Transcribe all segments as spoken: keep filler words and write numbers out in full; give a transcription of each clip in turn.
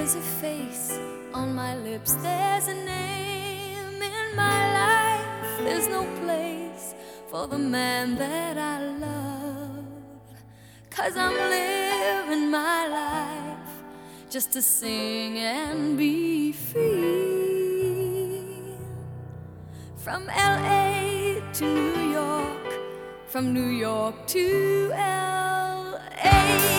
There's a face on my lips, there's a name in my life. There's no place for the man that I love, 'cause I'm living my life just to sing and be free. From L A to New York, from New York to L A.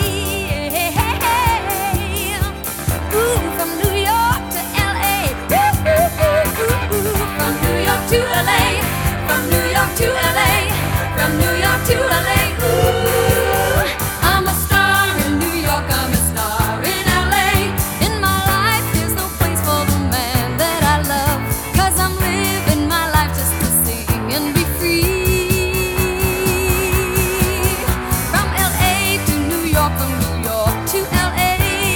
Ooh, from New York to L A. Ooh, ooh, ooh, ooh, ooh. From New York to L A. From New York to L A. From New York to L A. Ooh, I'm a star in New York. I'm a star in L A. In my life, there's no place for the man that I love, 'cause I'm living my life just to sing and be free. From L A to New York, from New York to L A.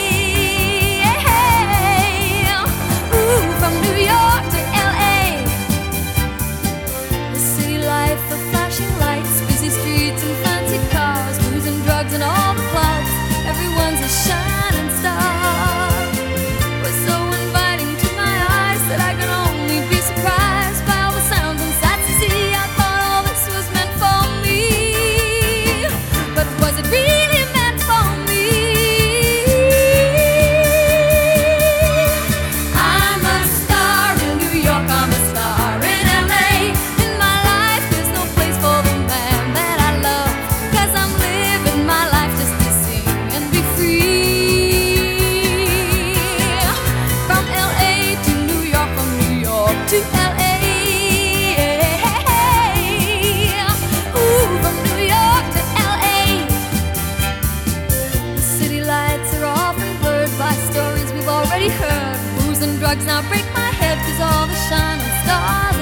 And all the clubs, everyone's a shining star. Was so inviting to my eyes that I could only be surprised by all the sounds and sights to see. I thought all this was meant for me, but was it really meant for me? I'm a star in New York, I'm a star in L A. In my life, there's no place for the man that I love, 'cause I'm living my life just to sing and be free. From L A to New York, from New York to L A. Ooh, from New York to L A. The city lights are often blurred by stories we've already heard. Booze and drugs now break my head, 'cause all the shining stars